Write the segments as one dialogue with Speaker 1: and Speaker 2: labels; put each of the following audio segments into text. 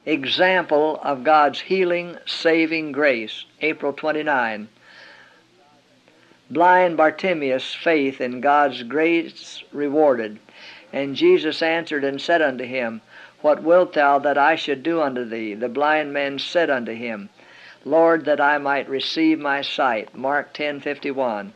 Speaker 1: example of God's healing, saving grace. April 29. Blind Bartimaeus' faith in God's grace rewarded. And Jesus answered and said unto him, What wilt thou that I should do unto thee? The blind man said unto him, Lord, that I might receive my sight. Mark 10:51.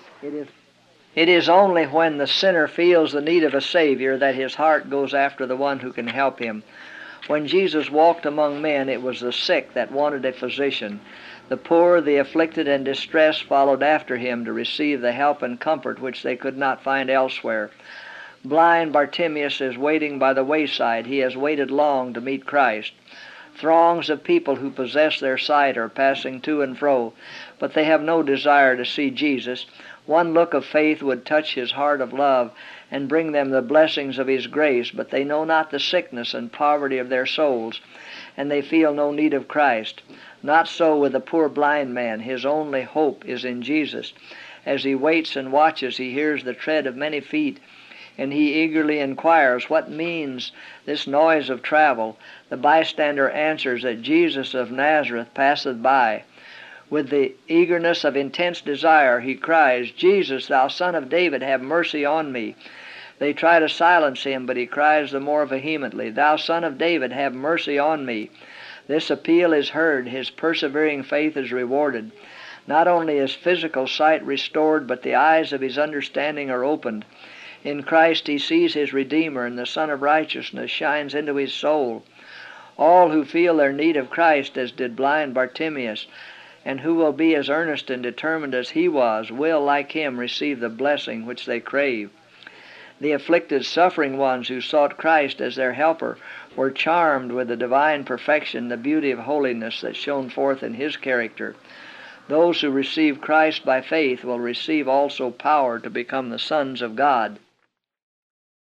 Speaker 1: It is only when the sinner feels the need of a Savior that his heart goes after the one who can help him. When Jesus walked among men, it was the sick that wanted a physician. The poor, the afflicted, and distressed followed after him to receive the help and comfort which they could not find elsewhere. Blind Bartimaeus is waiting by the wayside. He has waited long to meet Christ. Throngs of people who possess their sight are passing to and fro, but they have no desire to see Jesus. One look of faith would touch his heart of love and bring them the blessings of his grace, but they know not the sickness and poverty of their souls, and they feel no need of Christ. Not so with the poor blind man. His only hope is in Jesus. As he waits and watches, he hears the tread of many feet, and he eagerly inquires, What means this noise of travel? The bystander answers that Jesus of Nazareth passeth by. With the eagerness of intense desire, he cries, Jesus, thou Son of David, have mercy on me. They try to silence him, but he cries the more vehemently, Thou Son of David, have mercy on me. This appeal is heard. His persevering faith is rewarded. Not only is physical sight restored, but the eyes of his understanding are opened. In Christ he sees his Redeemer, and the Son of Righteousness shines into his soul. All who feel their need of Christ, as did blind Bartimaeus, and who will be as earnest and determined as he was, will, like him, receive the blessing which they crave. The afflicted, suffering ones who sought Christ as their helper were charmed with the divine perfection, the beauty of holiness that shone forth in his character. Those who receive Christ by faith will receive also power to become the sons of God.